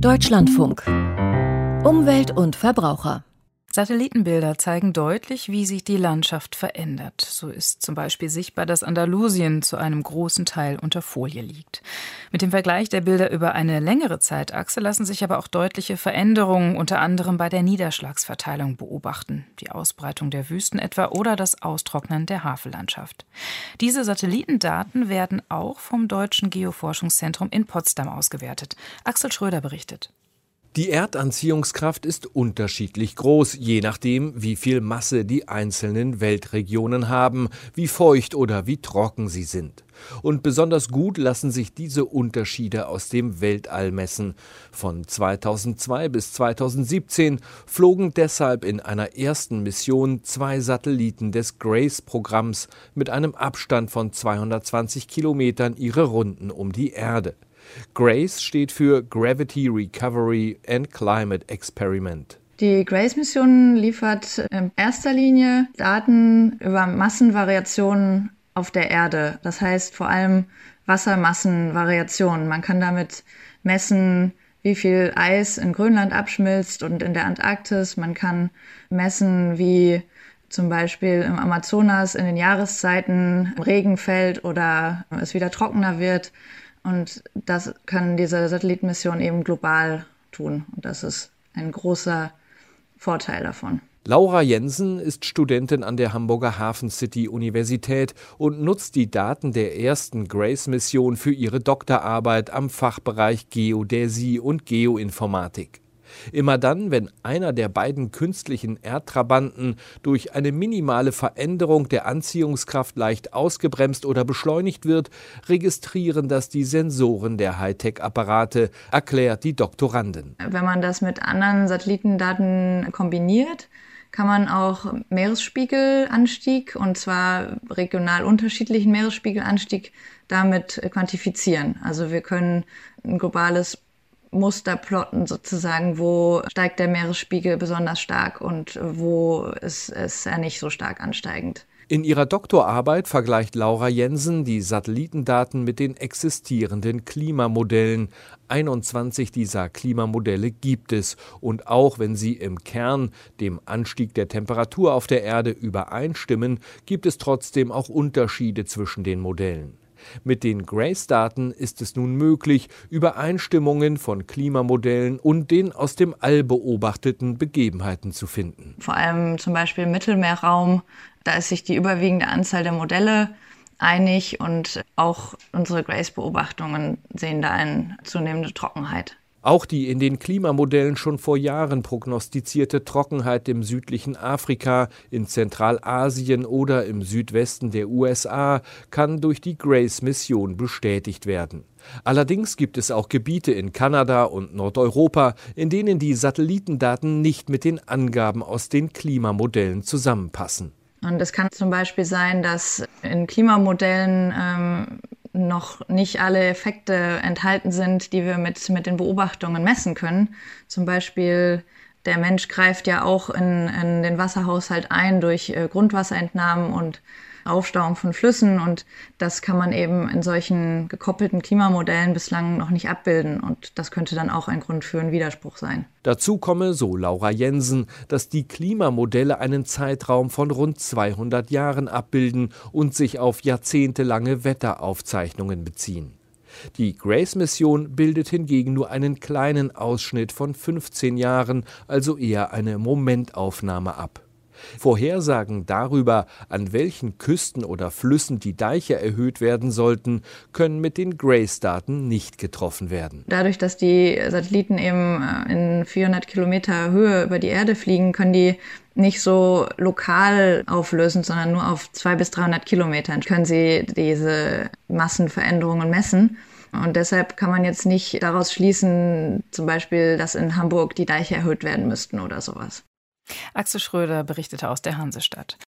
Deutschlandfunk. Umwelt und Verbraucher. Satellitenbilder zeigen deutlich, wie sich die Landschaft verändert. So ist zum Beispiel sichtbar, dass Andalusien zu einem großen Teil unter Folie liegt. Mit dem Vergleich der Bilder über eine längere Zeitachse lassen sich aber auch deutliche Veränderungen, unter anderem bei der Niederschlagsverteilung, beobachten. Die Ausbreitung der Wüsten etwa oder das Austrocknen der Havellandschaft. Diese Satellitendaten werden auch vom Deutschen Geoforschungszentrum in Potsdam ausgewertet. Axel Schröder berichtet. Die Erdanziehungskraft ist unterschiedlich groß, je nachdem, wie viel Masse die einzelnen Weltregionen haben, wie feucht oder wie trocken sie sind. Und besonders gut lassen sich diese Unterschiede aus dem Weltall messen. Von 2002 bis 2017 flogen deshalb in einer ersten Mission 2 Satelliten des GRACE-Programms mit einem Abstand von 220 Kilometern ihre Runden um die Erde. GRACE steht für Gravity Recovery and Climate Experiment. Die GRACE-Mission liefert in erster Linie Daten über Massenvariationen auf der Erde. Das heißt vor allem Wassermassenvariationen. Man kann damit messen, wie viel Eis in Grönland abschmilzt und in der Antarktis. Man kann messen, wie zum Beispiel im Amazonas in den Jahreszeiten Regen fällt oder es wieder trockener wird. Und das kann diese Satellitenmission eben global tun. Und das ist ein großer Vorteil davon. Laura Jensen ist Studentin an der Hamburger Hafen City Universität und nutzt die Daten der ersten GRACE-Mission für ihre Doktorarbeit am Fachbereich Geodäsie und Geoinformatik. Immer dann, wenn einer der beiden künstlichen Erdtrabanten durch eine minimale Veränderung der Anziehungskraft leicht ausgebremst oder beschleunigt wird, registrieren das die Sensoren der Hightech-Apparate, erklärt die Doktorandin. Wenn man das mit anderen Satellitendaten kombiniert, kann man auch Meeresspiegelanstieg, und zwar regional unterschiedlichen Meeresspiegelanstieg, damit quantifizieren. Also wir können ein globales Muster plotten sozusagen, wo steigt der Meeresspiegel besonders stark und wo ist er nicht so stark ansteigend. In ihrer Doktorarbeit vergleicht Laura Jensen die Satellitendaten mit den existierenden Klimamodellen. 21 dieser Klimamodelle gibt es. Und auch wenn sie im Kern dem Anstieg der Temperatur auf der Erde übereinstimmen, gibt es trotzdem auch Unterschiede zwischen den Modellen. Mit den GRACE-Daten ist es nun möglich, Übereinstimmungen von Klimamodellen und den aus dem All beobachteten Begebenheiten zu finden. Vor allem zum Beispiel im Mittelmeerraum, da ist sich die überwiegende Anzahl der Modelle einig und auch unsere GRACE-Beobachtungen sehen da eine zunehmende Trockenheit. Auch die in den Klimamodellen schon vor Jahren prognostizierte Trockenheit im südlichen Afrika, in Zentralasien oder im Südwesten der USA kann durch die GRACE-Mission bestätigt werden. Allerdings gibt es auch Gebiete in Kanada und Nordeuropa, in denen die Satellitendaten nicht mit den Angaben aus den Klimamodellen zusammenpassen. Und es kann zum Beispiel sein, dass in Klimamodellen noch nicht alle Effekte enthalten sind, die wir mit den Beobachtungen messen können. Zum Beispiel der Mensch greift ja auch in den Wasserhaushalt ein durch Grundwasserentnahmen und Aufstauung von Flüssen, und das kann man eben in solchen gekoppelten Klimamodellen bislang noch nicht abbilden, und das könnte dann auch ein Grund für einen Widerspruch sein. Dazu komme, so Laura Jensen, dass die Klimamodelle einen Zeitraum von rund 200 Jahren abbilden und sich auf jahrzehntelange Wetteraufzeichnungen beziehen. Die GRACE-Mission bildet hingegen nur einen kleinen Ausschnitt von 15 Jahren, also eher eine Momentaufnahme ab. Vorhersagen darüber, an welchen Küsten oder Flüssen die Deiche erhöht werden sollten, können mit den GRACE-Daten nicht getroffen werden. Dadurch, dass die Satelliten eben in 400 Kilometer Höhe über die Erde fliegen, können die nicht so lokal auflösen, sondern nur auf 200 bis 300 Kilometern können sie diese Massenveränderungen messen. Und deshalb kann man jetzt nicht daraus schließen, zum Beispiel, dass in Hamburg die Deiche erhöht werden müssten oder sowas. Axel Schröder berichtete aus der Hansestadt.